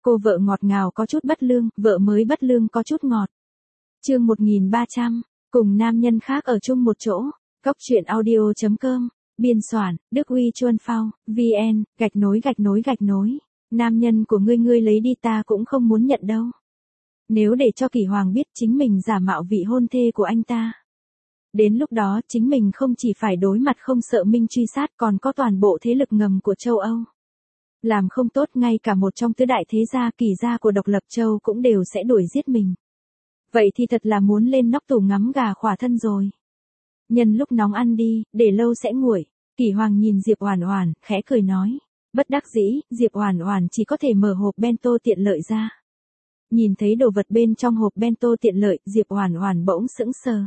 Cô vợ ngọt ngào có chút bất lương, vợ mới bất lương có chút ngọt. Chương 1300, cùng nam nhân khác ở chung một chỗ. Cốc truyện audio.com, biên soạn, Đức Uy Chuân Phao, VN, _. Nam nhân của ngươi lấy đi ta cũng không muốn nhận đâu. Nếu để cho Kỷ Hoàng biết chính mình giả mạo vị hôn thê của anh ta. Đến lúc đó chính mình không chỉ phải đối mặt không sợ Minh truy sát còn có toàn bộ thế lực ngầm của châu Âu. Làm không tốt ngay cả một trong tứ đại thế gia Kỷ gia của độc lập châu cũng đều sẽ đuổi giết mình. Vậy thì thật là muốn lên nóc tủ ngắm gà khỏa thân rồi. Nhân lúc nóng ăn đi, để lâu sẽ nguội. Kỷ Hoàng nhìn Diệp Oản Oản, khẽ cười nói. Bất đắc dĩ, Diệp Oản Oản chỉ có thể mở hộp bento tiện lợi ra. Nhìn thấy đồ vật bên trong hộp bento tiện lợi, Diệp Oản Oản bỗng sững sờ.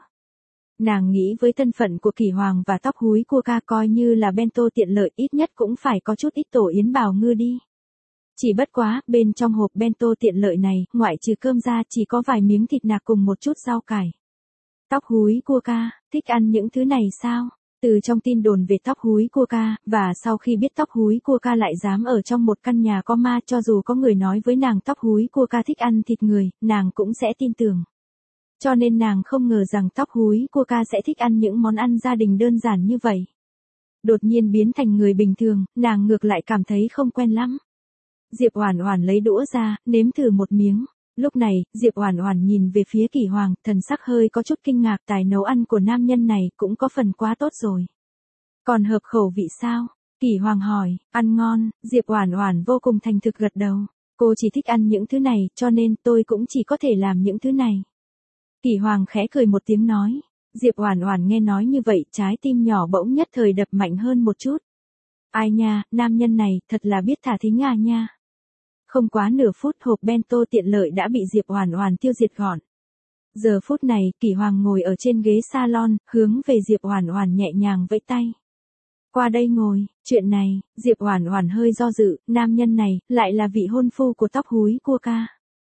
Nàng nghĩ với thân phận của Kỷ Hoàng và tóc húi cua ca coi như là bento tiện lợi ít nhất cũng phải có chút ít tổ yến bào ngư đi. Chỉ bất quá, bên trong hộp bento tiện lợi này, ngoại trừ cơm ra chỉ có vài miếng thịt nạc cùng một chút rau cải. Tóc húi cua ca, thích ăn những thứ này sao? Từ trong tin đồn về tóc húi cua ca, và sau khi biết tóc húi cua ca lại dám ở trong một căn nhà có ma, cho dù có người nói với nàng tóc húi cua ca thích ăn thịt người, nàng cũng sẽ tin tưởng. Cho nên nàng không ngờ rằng tóc húi cua ca sẽ thích ăn những món ăn gia đình đơn giản như vậy. Đột nhiên biến thành người bình thường, nàng ngược lại cảm thấy không quen lắm. Diệp Oản Oản lấy đũa ra, nếm thử một miếng. Lúc này, Diệp Oản Oản nhìn về phía Kỷ Hoàng, thần sắc hơi có chút kinh ngạc, tài nấu ăn của nam nhân này cũng có phần quá tốt rồi. Còn hợp khẩu vị sao? Kỷ Hoàng hỏi. Ăn ngon. Diệp Oản Oản vô cùng thành thực gật đầu. Cô chỉ thích ăn những thứ này, cho nên tôi cũng chỉ có thể làm những thứ này. Kỷ Hoàng khẽ cười một tiếng nói. Diệp Oản Oản nghe nói như vậy, trái tim nhỏ bỗng nhất thời đập mạnh hơn một chút. Ai nha, nam nhân này, thật là biết thả thính à nha. Không quá nửa phút hộp bento tiện lợi đã bị Diệp Oản Oản tiêu diệt gọn. Giờ phút này, Kỷ Hoàng ngồi ở trên ghế salon, hướng về Diệp Oản Oản nhẹ nhàng vẫy tay. Qua đây ngồi, chuyện này, Diệp Oản Oản hơi do dự, nam nhân này, lại là vị hôn phu của tóc húi cua ca.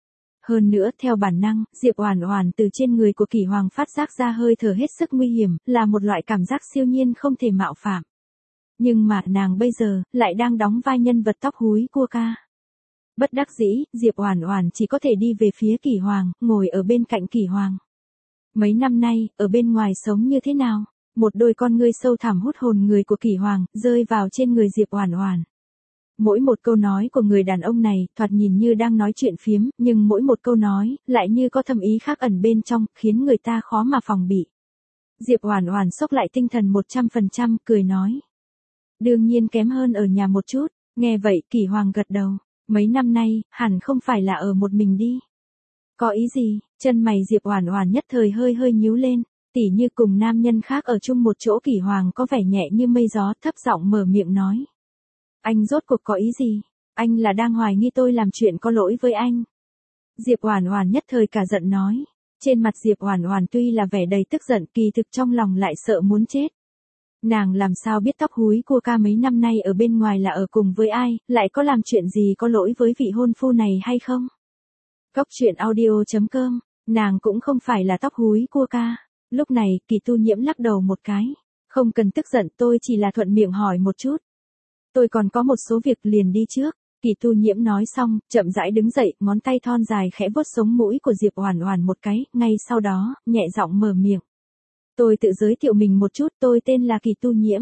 Hơn nữa, theo bản năng, Diệp Oản Oản từ trên người của Kỷ Hoàng phát giác ra hơi thở hết sức nguy hiểm, là một loại cảm giác siêu nhiên không thể mạo phạm. Nhưng mà nàng bây giờ, lại đang đóng vai nhân vật tóc húi cua ca. Bất đắc dĩ, Diệp Oản Oản chỉ có thể đi về phía Kỷ Hoàng, ngồi ở bên cạnh Kỷ Hoàng. Mấy năm nay, ở bên ngoài sống như thế nào? Một đôi con ngươi sâu thẳm hút hồn người của Kỷ Hoàng, rơi vào trên người Diệp Oản Oản. Mỗi một câu nói của người đàn ông này, thoạt nhìn như đang nói chuyện phiếm, nhưng mỗi một câu nói, lại như có thâm ý khác ẩn bên trong, khiến người ta khó mà phòng bị. Diệp Oản Oản xốc lại tinh thần 100%, cười nói. Đương nhiên kém hơn ở nhà một chút, nghe vậy Kỷ Hoàng gật đầu. Mấy năm nay, hẳn không phải là ở một mình đi. Có ý gì? Chân mày Diệp Oản Oản nhất thời hơi nhíu lên, tỉ như cùng nam nhân khác ở chung một chỗ. Kỷ Hoàng có vẻ nhẹ như mây gió, thấp giọng mở miệng nói. Anh rốt cuộc có ý gì? Anh là đang hoài nghi tôi làm chuyện có lỗi với anh. Diệp Oản Oản nhất thời cả giận nói. Trên mặt Diệp Oản Oản tuy là vẻ đầy tức giận, kỳ thực trong lòng lại sợ muốn chết. Nàng làm sao biết tóc húi cua ca mấy năm nay ở bên ngoài là ở cùng với ai, lại có làm chuyện gì có lỗi với vị hôn phu này hay không? Cốc truyện audio.com, nàng cũng không phải là tóc húi cua ca. Lúc này, Kỳ Tu Nhiễm lắc đầu một cái. Không cần tức giận, tôi chỉ là thuận miệng hỏi một chút. Tôi còn có một số việc, liền đi trước. Kỳ Tu Nhiễm nói xong, chậm rãi đứng dậy, ngón tay thon dài khẽ vuốt sống mũi của Diệp Oản Oản một cái, ngay sau đó, nhẹ giọng mở miệng. Tôi tự giới thiệu mình một chút, tôi tên là Kỳ Tu Nhiễm.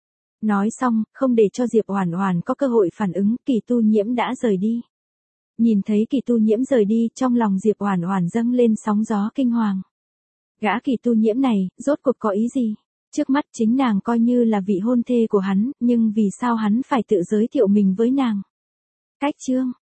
Nói xong, không để cho Diệp Oản Oản có cơ hội phản ứng, Kỳ Tu Nhiễm đã rời đi. Nhìn thấy Kỳ Tu Nhiễm rời đi, trong lòng Diệp Oản Oản dâng lên sóng gió kinh hoàng. Gã Kỳ Tu Nhiễm này, rốt cuộc có ý gì? Trước mắt chính nàng coi như là vị hôn thê của hắn, nhưng vì sao hắn phải tự giới thiệu mình với nàng? Cách chương